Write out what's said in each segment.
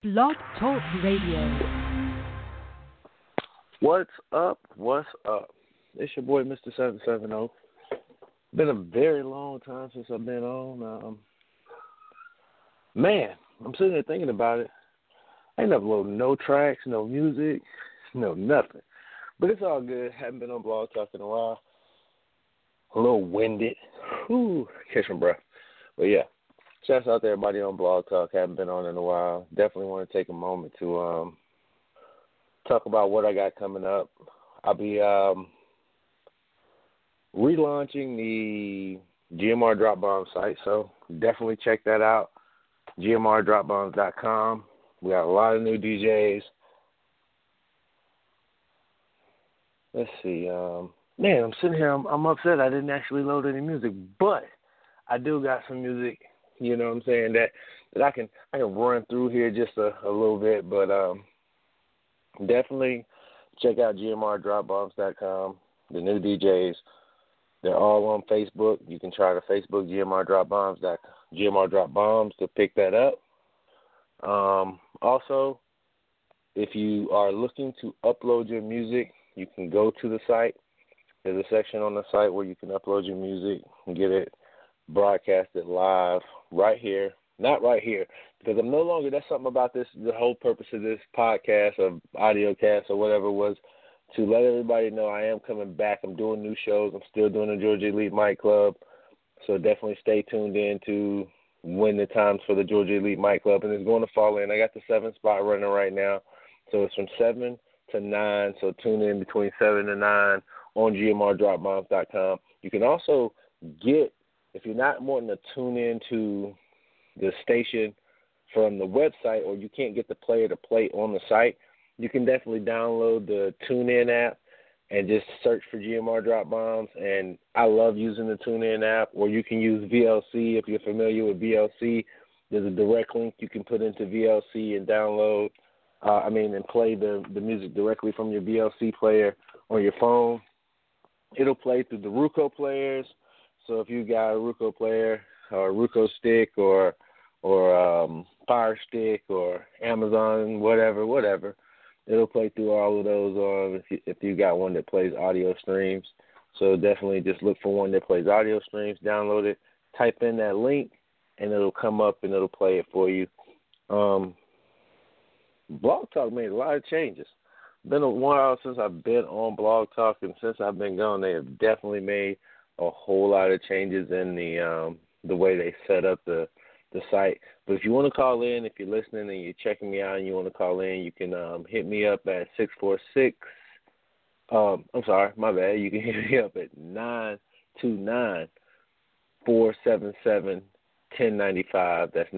Blog Talk Radio. What's up? What's up? It's your boy, Mr. 770. Been a very long time since I've been on. Man, I'm sitting there thinking about it. I ain't uploaded no tracks, no music, no nothing. But it's all good. Haven't been on Blog Talk in a while. A little winded. Whew, catch my breath. But yeah, shouts out to everybody on Blog Talk. Haven't been on in a while. Definitely want to take a moment to talk about what I got coming up. I'll be relaunching the GMR Drop Bomb site, so definitely check that out. GMRDropBombs.com. We got a lot of new DJs. Let's see. Man, I'm sitting here. I'm upset I didn't actually load any music, but I do got some music. You know what I'm saying, that I can run through here just a little bit, but definitely check out GMRDropBombs.com. The new DJs, they're all on Facebook. You can try to Facebook GMR Drop Bombs to pick that up. Also, if you are looking to upload your music, you can go to the site. There's a section on the site where you can upload your music and get it broadcasted live right here. Not right here, because I'm no longer, that's something about this, the whole purpose of this podcast or audio cast or whatever was to let everybody know I am coming back. I'm doing new shows. I'm still doing the Georgia Elite Mic Club. So definitely stay tuned in to when the times for the Georgia Elite Mic Club. And it's going to fall in. I got the 7 spot running right now. So it's from 7 to 9. So tune in between 7 and 9 on GMRDropBombs.com. You can also get, if you're not wanting to tune in to the station from the website, or you can't get the player to play on the site, you can definitely download the TuneIn app and just search for GMR Drop Bombs. And I love using the TuneIn app, or you can use VLC if you're familiar with VLC. There's a direct link you can put into VLC and download, and play the music directly from your VLC player on your phone. It'll play through the Roku players. So if you got a Roku player or a Roku stick or Fire Stick or Amazon, whatever, it'll play through all of those if you got one that plays audio streams. So definitely just look for one that plays audio streams, download it, type in that link, and it'll come up and it'll play it for you. Blog Talk made a lot of changes. Been a while since I've been on Blog Talk, and since I've been gone, they have definitely made a whole lot of changes in the way they set up the site. But if you want to call in, if you're listening and you're checking me out and you want to call in, you can hit me up at 646. I'm sorry, my bad. You can hit me up at 929-477-1095. That's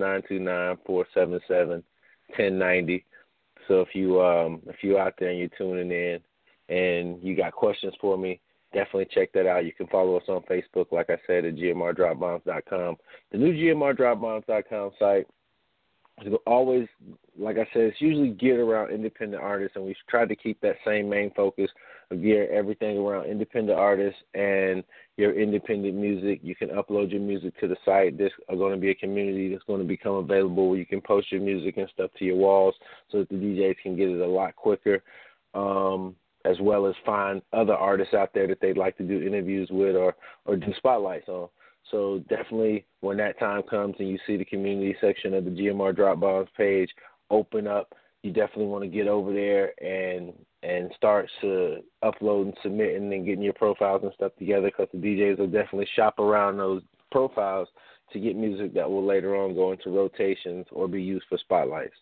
929-477-1090. So if you're out there and you're tuning in and you got questions for me, definitely check that out. You can follow us on Facebook, like I said, at GMRDropBombs.com. The new GMRDropBombs.com site is always, like I said, it's usually geared around independent artists, and we've tried to keep that same main focus of gear everything around independent artists and your independent music. You can upload your music to the site. There's going to be a community that's going to become available where you can post your music and stuff to your walls so that the DJs can get it a lot quicker. As well as find other artists out there that they'd like to do interviews with or do spotlights on. So definitely when that time comes and you see the community section of the GMR Drop Bombs page open up, you definitely want to get over there and start to upload and submitting and getting your profiles and stuff together, because the DJs will definitely shop around those profiles to get music that will later on go into rotations or be used for spotlights.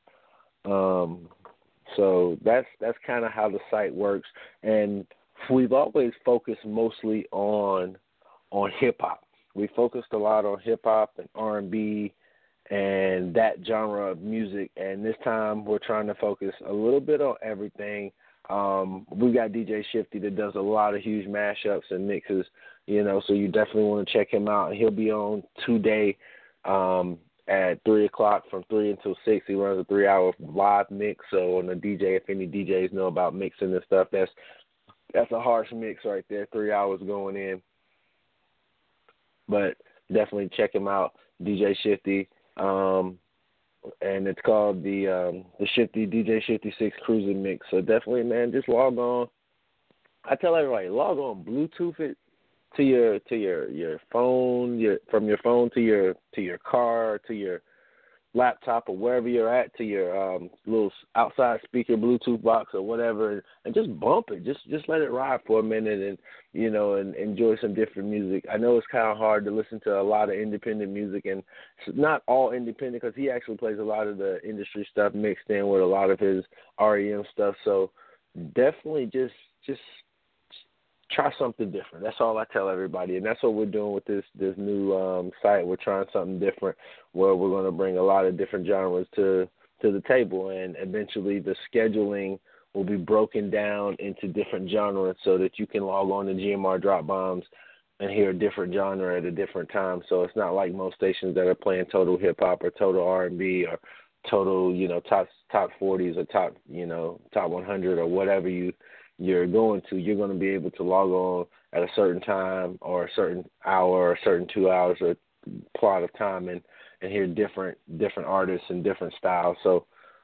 So that's kind of how the site works, and we've always focused mostly on hip-hop. We focused a lot on hip-hop and R&B and that genre of music, and this time we're trying to focus a little bit on everything. We got DJ Shifty that does a lot of huge mashups and mixes, so you definitely want to check him out. He'll be on today at 3 o'clock from 3 until 6. He runs a 3-hour live mix. So on the DJ, if any DJs know about mixing and stuff, that's a harsh mix right there, 3 hours going in. But definitely check him out, DJ Shifty. and it's called the Shifty DJ Shifty 6 Cruising Mix. So definitely, man, just log on. I tell everybody, log on, Bluetooth it to your phone, from your phone to your car, to your laptop, or wherever you're at, to your little outside speaker Bluetooth box or whatever, and just bump it. Just let it ride for a minute, and and enjoy some different music. I know it's kind of hard to listen to a lot of independent music, and it's not all independent, because he actually plays a lot of the industry stuff mixed in with a lot of his REM stuff. So definitely just try something different. That's all I tell everybody, and that's what we're doing with this new site. We're trying something different, where we're going to bring a lot of different genres to the table, and eventually the scheduling will be broken down into different genres, so that you can log on to GMR Drop Bombs and hear a different genre at a different time. So it's not like most stations that are playing total hip hop or total R&B or total top 40s or top 100 or whatever you're going to. You're going to be able to log on at a certain time or a certain hour or a certain 2 hours or plot of time and hear different artists and different styles. So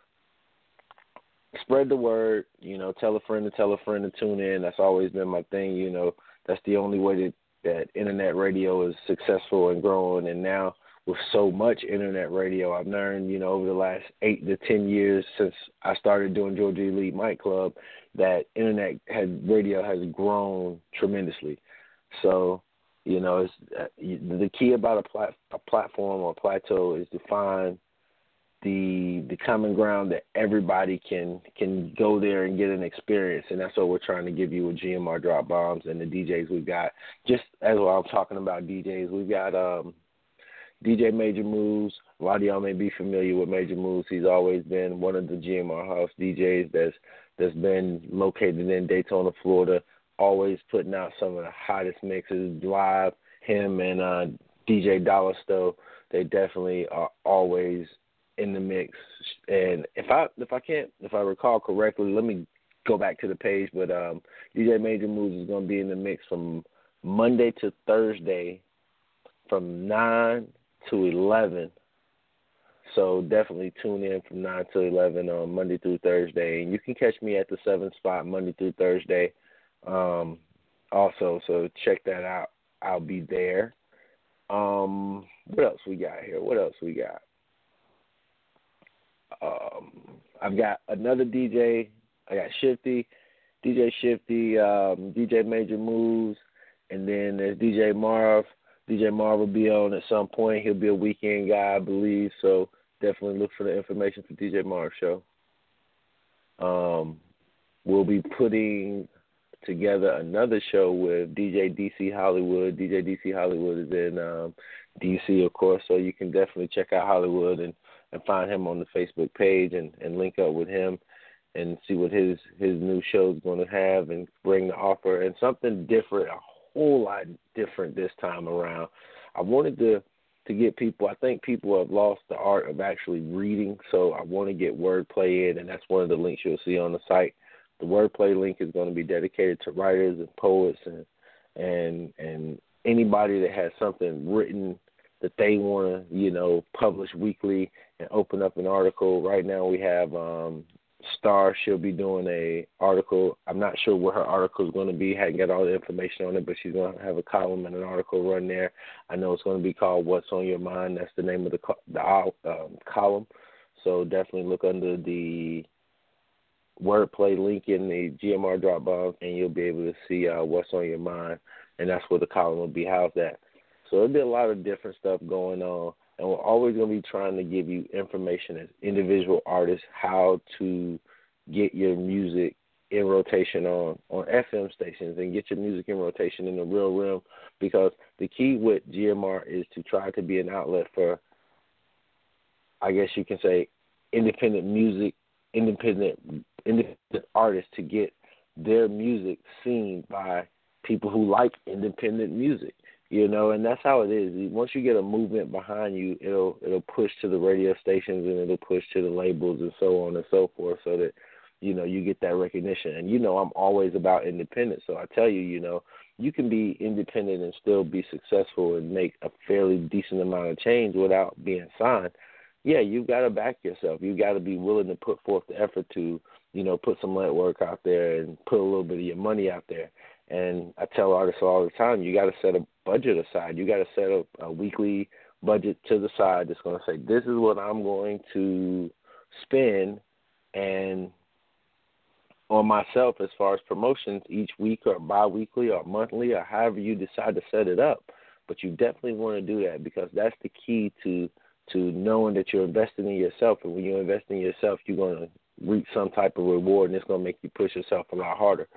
spread the word, tell a friend to tune in. That's always been my thing. That's the only way that internet radio is successful and growing. And now with so much internet radio, I've learned, over the last 8 to 10 years since I started doing Georgia Elite Mic Club, that radio has grown tremendously. So, it's, the key about a platform or plateau is to find the common ground that everybody can go there and get an experience, and that's what we're trying to give you with GMR Drop Bombs and the DJs we've got. Just as well, I'm talking about DJs, we've got DJ Major Moves. A lot of y'all may be familiar with Major Moves. He's always been one of the GMR House DJs that's been located in Daytona, Florida, always putting out some of the hottest mixes live. Him and DJ Dollar Stove, they definitely are always in the mix. And if I recall correctly, let me go back to the page, but DJ Major Moves is going to be in the mix from Monday to Thursday from 9 to 11. So definitely tune in from 9 to 11 on Monday through Thursday. And you can catch me at the 7 spot Monday through Thursday also. So check that out. I'll be there. What else we got here? I've got another DJ. I got Shifty, DJ Shifty, DJ Major Moves, and then there's DJ Marv. DJ Marv will be on at some point. He'll be a weekend guy, I believe, so definitely look for the information for DJ Marv's show. We'll be putting together another show with DJ DC Hollywood. DJ DC Hollywood is in DC, of course, so you can definitely check out Hollywood and find him on the Facebook page and link up with him and see what his new show is going to have and bring the offer and something different, a whole lot different this time around. I wanted to get people, I think people have lost the art of actually reading, so I want to get wordplay in, and that's one of the links you'll see on the site. The wordplay link is going to be dedicated to writers and poets and anybody that has something written that they want to, publish weekly and open up an article. Right now we have Star. She'll be doing a article. I'm not sure what her article is going to be. Hadn't got all the information on it, but she's going to have a column and an article run there. I know it's going to be called What's on Your Mind. That's the name of the column. So definitely look under the wordplay link in the GMR Drop Bombs, and you'll be able to see What's on Your Mind, and that's where the column will be housed at. So there'll be a lot of different stuff going on, and we're always going to be trying to give you information as individual artists, how to get your music in rotation on FM stations and get your music in rotation in the real realm, because the key with GMR is to try to be an outlet for, I guess you can say, independent music, independent artists to get their music seen by people who like independent music. And that's how it is. Once you get a movement behind you, it'll push to the radio stations and it'll push to the labels and so on and so forth, so that, you get that recognition. And, I'm always about independence. So I tell you, you can be independent and still be successful and make a fairly decent amount of change without being signed. yeah, you've got to back yourself. You've got to be willing to put forth the effort to, put some lead work out there and put a little bit of your money out there. And I tell artists all the time, you got to set a budget aside. You got to set a weekly budget to the side that's going to say, this is what I'm going to spend and on myself as far as promotions each week or bi-weekly or monthly or however you decide to set it up. But you definitely want to do that because that's the key to knowing that you're investing in yourself. And when you invest in yourself, you're going to reap some type of reward, and it's going to make you push yourself a lot harder.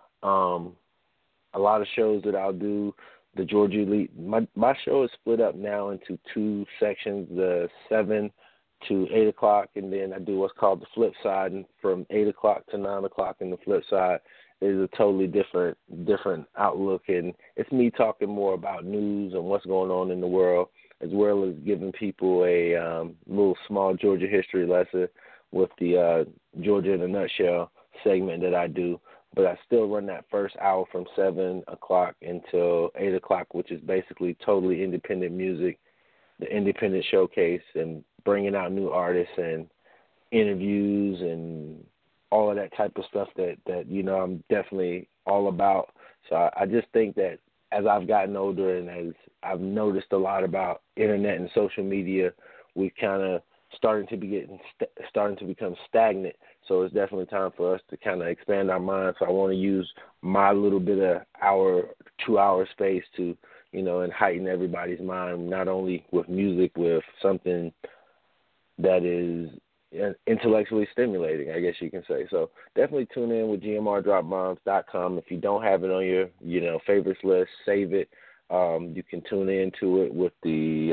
A lot of shows that I'll do, the Georgia Elite, my show is split up now into two sections, the 7 to 8 o'clock, and then I do what's called the flip side, and from 8 o'clock to 9 o'clock in the flip side is a totally different outlook, and it's me talking more about news and what's going on in the world, as well as giving people a little small Georgia history lesson with the Georgia in a Nutshell segment that I do. But I still run that first hour from 7 o'clock until 8 o'clock, which is basically totally independent music, the independent showcase, and bringing out new artists and interviews and all of that type of stuff that I'm definitely all about. So I just think that as I've gotten older and as I've noticed a lot about internet and social media, we've kind of starting to become stagnant. So it's definitely time for us to kind of expand our minds. So I want to use my little bit of 2-hour space to, and heighten everybody's mind, not only with music, with something that is intellectually stimulating, I guess you can say. So definitely tune in with gmrdropbombs.com. If you don't have it on your, favorites list, save it. You can tune into it with the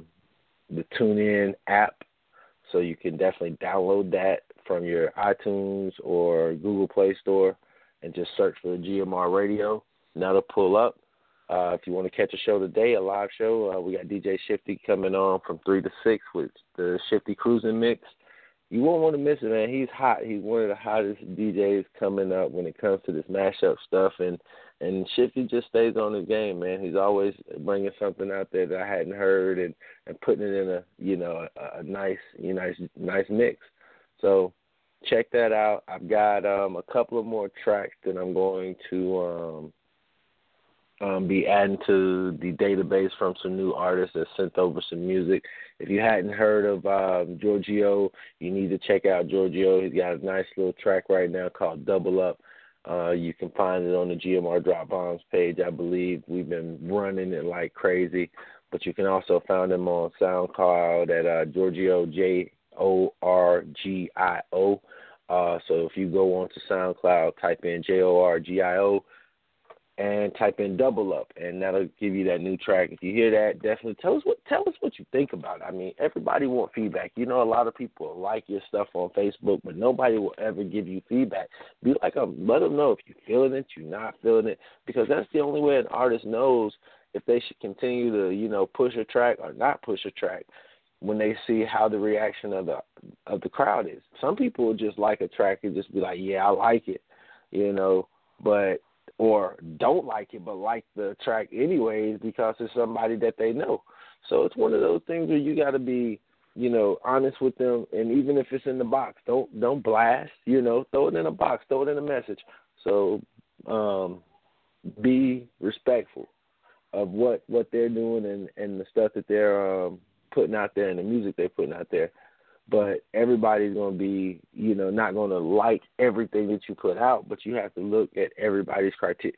TuneIn app. So you can definitely download that from your iTunes or Google Play Store and just search for GMR Radio, and that'll pull up. If you want to catch a show today, a live show, we got DJ Shifty coming on from 3 to 6 with the Shifty Cruising Mix. You won't want to miss it, man. He's hot. He's one of the hottest DJs coming up when it comes to this mashup stuff, and Shifty just stays on his game, man. He's always bringing something out there that I hadn't heard and putting it in a nice mix. So check that out. I've got a couple of more tracks that I'm going to be adding to the database from some new artists that sent over some music. If you hadn't heard of Giorgio, you need to check out Giorgio. He's got a nice little track right now called Double Up. You can find it on the GMR Drop Bombs page, I believe. We've been running it like crazy. But you can also find him on SoundCloud at Giorgio, Jorgio. So if you go onto SoundCloud, type in Jorgio and type in Double Up, and that'll give you that new track. If you hear that, definitely tell us what you think about it. I mean, everybody wants feedback. A lot of people like your stuff on Facebook, but nobody will ever give you feedback. Be like let them know if you're feeling it, you're not feeling it, because that's the only way an artist knows if they should continue to, push a track or not push a track, when they see how the reaction of the crowd is. Some people will just like a track and just be like, yeah, I like it, but or don't like it but like the track anyways because it's somebody that they know. So it's one of those things where you got to be, honest with them, and even if it's in the box, don't blast, throw it in a box, throw it in a message. So be respectful of what they're doing and the stuff that they're putting out there and the music they're putting out there. But everybody's going to be, not going to like everything that you put out, but you have to look at everybody's critique,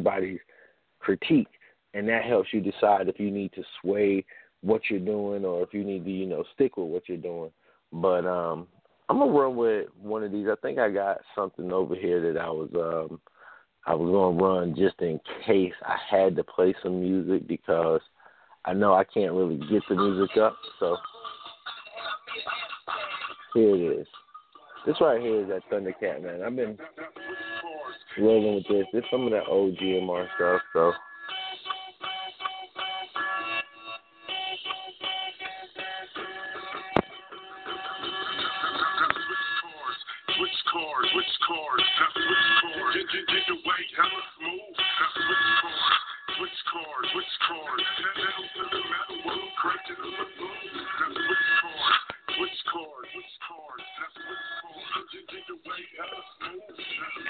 and that helps you decide if you need to sway what you're doing or if you need to, stick with what you're doing. But I'm going to run with one of these. I think I got something over here that I was going to run just in case I had to play some music because I know I can't really get the music up, so here it is. This right here is that Thundercat, man. I've been rolling with this. This is some of that old GMR stuff, so.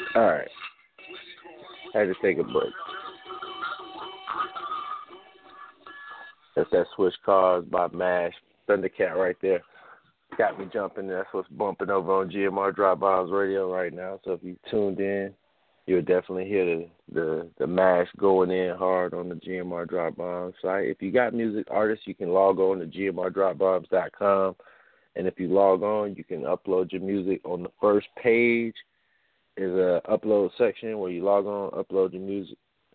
All right. Had to take a break. That's that Switch Cars by MASH. Thundercat right there. Got me jumping. That's what's bumping over on GMR Drop Bombs Radio right now. So if you tuned in, you'll definitely hear the MASH going in hard on the GMR Drop Bombs site. If you got music artists, you can log on to gmrdropbombs.com. And if you log on, you can upload your music. On the first page is a upload section where you log on, upload your music,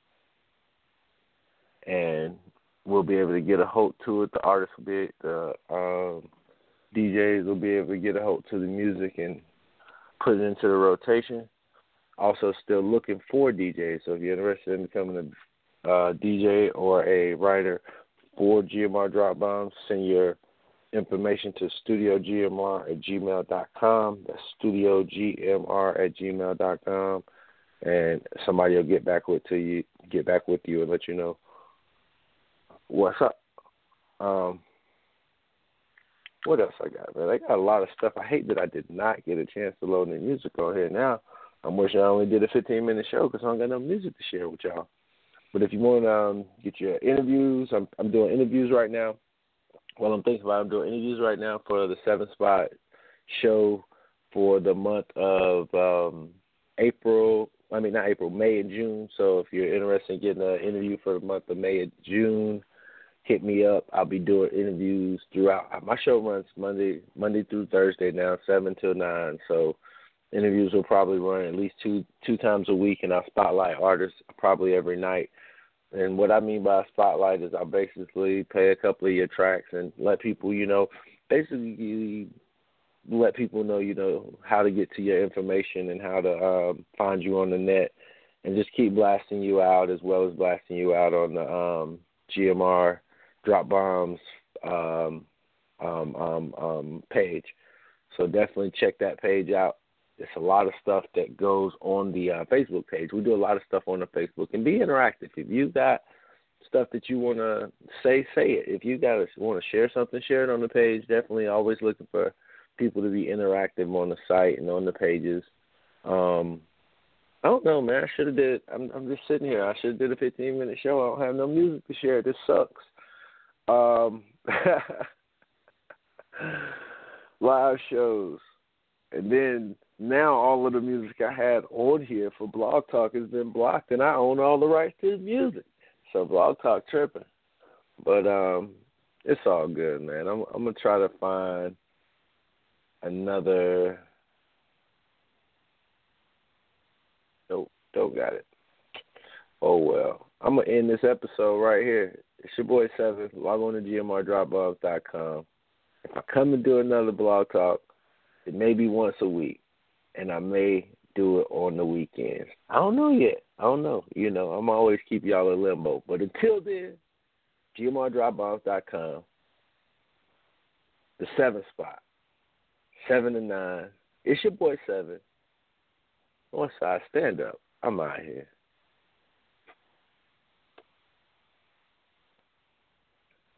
and we'll be able to get a hold to it. The artists will be, the DJs will be able to get a hold to the music and put it into the rotation. Also still looking for DJs. So if you're interested in becoming a DJ or a writer for GMR Drop Bombs, send your information to studiogmr@gmail.com. That's studiogmr@gmail.com. And somebody will get back with you and let you know what's up. What else I got, man? I got a lot of stuff. I hate that I did not get a chance to load any music on here. Now I'm wishing I only did a 15-minute show because I don't got no music to share with y'all. But if you want to get your interviews, I'm doing interviews right now. Well, I'm thinking about it. I'm doing interviews right now for the 7 Spot show for the month of May and June. So if you're interested in getting an interview for the month of May and June, hit me up. I'll be doing interviews throughout. My show runs Monday through Thursday now, 7 till 9. So interviews will probably run at least two times a week, and I'll spotlight artists probably every night. And what I mean by spotlight is I'll basically play a couple of your tracks and let people, basically let people know, how to get to your information and how to find you on the net, and just keep blasting you out as well as blasting you out on the GMR Drop Bombs page. So definitely check that page out. There's a lot of stuff that goes on the Facebook page. We do a lot of stuff on the Facebook, and be interactive. If you got stuff that you want to say it. If you want to share something, share it on the page. Definitely always looking for people to be interactive on the site and on the pages. I don't know, man. I should have did. I'm just sitting here. I should have did a 15-minute show. I don't have no music to share. This sucks. Live shows, and then now all of the music I had on here for Blog Talk has been blocked, and I own all the rights to the music. So Blog Talk tripping, but it's all good, man. I'm gonna try to find another. Nope, don't got it. Oh well, I'm gonna end this episode right here. It's your boy Seven. Log on to gmrdropbombs.com. If I come and do another Blog Talk, it may be once a week, and I may do it on the weekends. I don't know yet. I don't know. I'm always keep y'all in limbo. But until then, gmrdropbombs.com. The 7 Spot. 7 to 9. It's your boy 7. Northside, stand up. I'm out here.